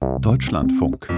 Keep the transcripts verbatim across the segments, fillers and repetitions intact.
Deutschlandfunk.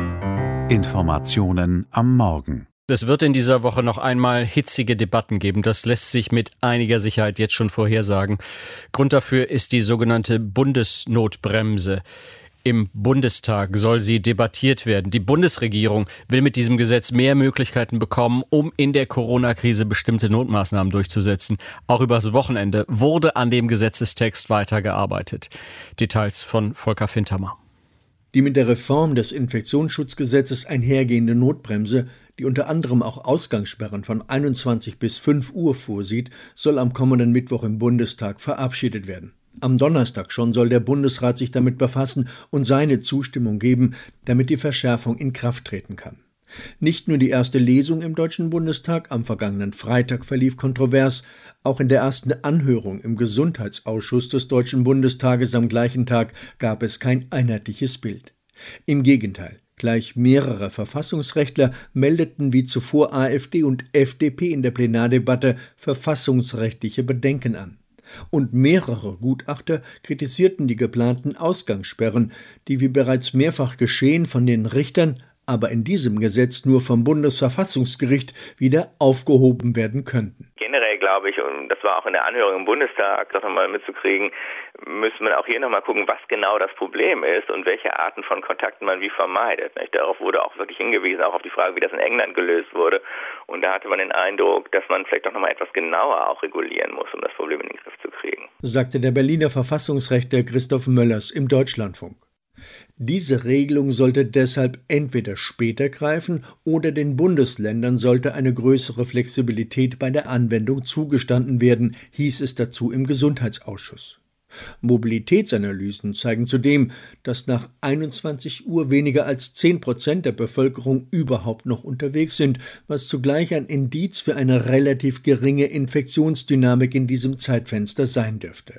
Informationen am Morgen. Es wird in dieser Woche noch einmal hitzige Debatten geben. Das lässt sich mit einiger Sicherheit jetzt schon vorhersagen. Grund dafür ist die sogenannte Bundesnotbremse. Im Bundestag soll sie debattiert werden. Die Bundesregierung will mit diesem Gesetz mehr Möglichkeiten bekommen, um in der Corona-Krise bestimmte Notmaßnahmen durchzusetzen. Auch übers Wochenende wurde an dem Gesetzestext weitergearbeitet. Details von Volker Fintermer. Die mit der Reform des Infektionsschutzgesetzes einhergehende Notbremse, die unter anderem auch Ausgangssperren von einundzwanzig bis fünf Uhr vorsieht, soll am kommenden Mittwoch im Bundestag verabschiedet werden. Am Donnerstag schon soll der Bundesrat sich damit befassen und seine Zustimmung geben, damit die Verschärfung in Kraft treten kann. Nicht nur die erste Lesung im Deutschen Bundestag am vergangenen Freitag verlief kontrovers, auch in der ersten Anhörung im Gesundheitsausschuss des Deutschen Bundestages am gleichen Tag gab es kein einheitliches Bild. Im Gegenteil, gleich mehrere Verfassungsrechtler meldeten wie zuvor AfD und F D P in der Plenardebatte verfassungsrechtliche Bedenken an. Und mehrere Gutachter kritisierten die geplanten Ausgangssperren, die wie bereits mehrfach geschehen von den Richtern, aber in diesem Gesetz nur vom Bundesverfassungsgericht wieder aufgehoben werden könnten. Generell glaube ich, und das war auch in der Anhörung im Bundestag, das nochmal mitzukriegen, müssen wir auch hier nochmal gucken, was genau das Problem ist und welche Arten von Kontakten man wie vermeidet. Darauf wurde auch wirklich hingewiesen, auch auf die Frage, wie das in England gelöst wurde. Und da hatte man den Eindruck, dass man vielleicht auch nochmal etwas genauer auch regulieren muss, um das Problem in den Griff zu kriegen. Sagte der Berliner Verfassungsrechtler Christoph Möllers im Deutschlandfunk. Diese Regelung sollte deshalb entweder später greifen oder den Bundesländern sollte eine größere Flexibilität bei der Anwendung zugestanden werden, hieß es dazu im Gesundheitsausschuss. Mobilitätsanalysen zeigen zudem, dass nach einundzwanzig Uhr weniger als zehn Prozent der Bevölkerung überhaupt noch unterwegs sind, was zugleich ein Indiz für eine relativ geringe Infektionsdynamik in diesem Zeitfenster sein dürfte.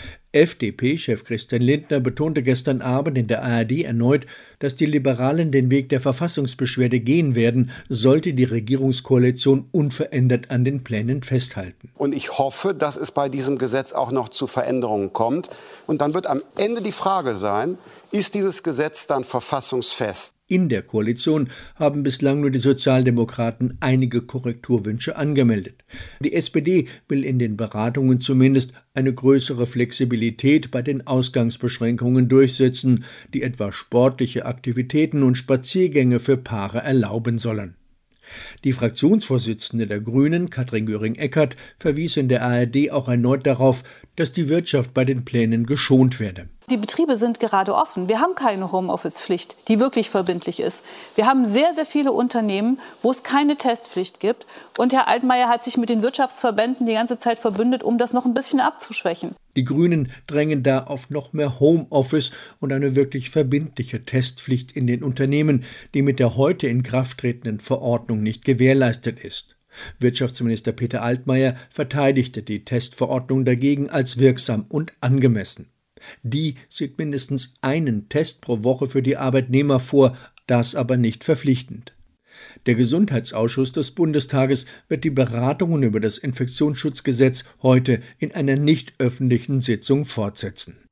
F D P-Chef Christian Lindner betonte gestern Abend in der A R D erneut, dass die Liberalen den Weg der Verfassungsbeschwerde gehen werden, sollte die Regierungskoalition unverändert an den Plänen festhalten. Und ich hoffe, dass es bei diesem Gesetz auch noch zu Veränderungen kommt. Und dann wird am Ende die Frage sein, ist dieses Gesetz dann verfassungsfest? In der Koalition haben bislang nur die Sozialdemokraten einige Korrekturwünsche angemeldet. Die S P D will in den Beratungen zumindest eine größere Flexibilität bei den Ausgangsbeschränkungen durchsetzen, die etwa sportliche Aktivitäten und Spaziergänge für Paare erlauben sollen. Die Fraktionsvorsitzende der Grünen, Katrin Göring-Eckardt, verwies in der A R D auch erneut darauf, dass die Wirtschaft bei den Plänen geschont werde. Die Betriebe sind gerade offen. Wir haben keine Homeoffice-Pflicht, die wirklich verbindlich ist. Wir haben sehr, sehr viele Unternehmen, wo es keine Testpflicht gibt. Und Herr Altmaier hat sich mit den Wirtschaftsverbänden die ganze Zeit verbündet, um das noch ein bisschen abzuschwächen. Die Grünen drängen da auf noch mehr Homeoffice und eine wirklich verbindliche Testpflicht in den Unternehmen, die mit der heute in Kraft tretenden Verordnung nicht gewährleistet ist. Wirtschaftsminister Peter Altmaier verteidigte die Testverordnung dagegen als wirksam und angemessen. Die sieht mindestens einen Test pro Woche für die Arbeitnehmer vor, das aber nicht verpflichtend. Der Gesundheitsausschuss des Bundestages wird die Beratungen über das Infektionsschutzgesetz heute in einer nicht öffentlichen Sitzung fortsetzen.